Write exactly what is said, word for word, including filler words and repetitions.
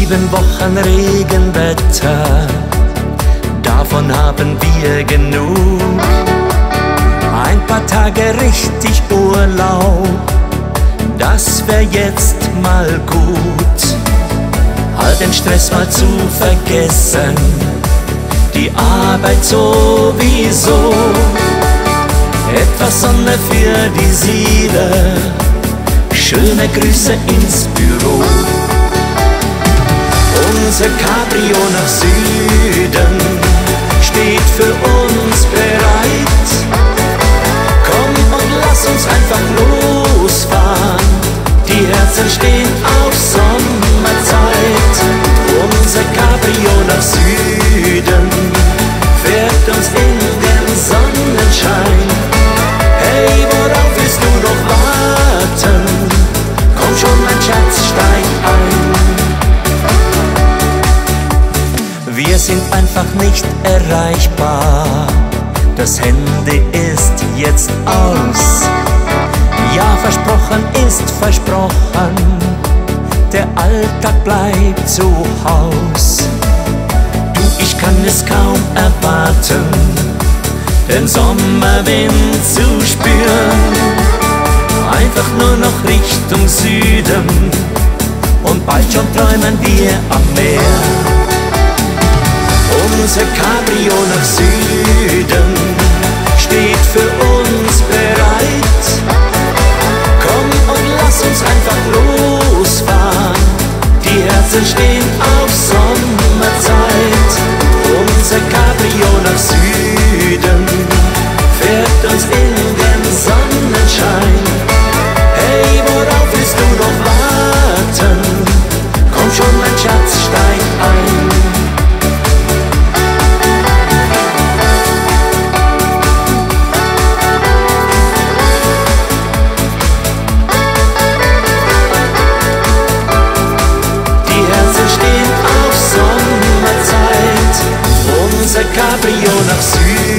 Sieben Wochen Regenwetter, davon haben wir genug. Ein paar Tage richtig Urlaub, das wär jetzt mal gut. All den Stress mal zu vergessen, die Arbeit sowieso. Etwas Sonne für die Seele, schöne Grüße ins Büro. Unser Cabrio nach Süden steht für uns bereit. Komm und lass uns einfach losfahren, die Herzen stehen auf Sommerzeit. Unser Cabrio nach Süden fährt uns in den Sonnenschein. Hey, worauf willst du noch warten? Komm schon, mein Schatz, steig ein. Wir sind einfach nicht erreichbar, das Handy ist jetzt aus. Ja, versprochen ist versprochen, der Alltag bleibt zu Haus. Du, ich kann es kaum erwarten, den Sommerwind zu spüren. Einfach nur noch Richtung Süden und bald schon träumen wir am Meer. Unser Cabrio nach Süden steht für uns bereit. Komm und lass uns einfach losfahren, die Herzen stehen auf Sommerzeit. Unser Cabrio nach Süden fährt uns in den Sonnenschein. Hey, worauf willst du noch warten? Komm schon, mein Schatz, steig ein. Cabrio nach Süden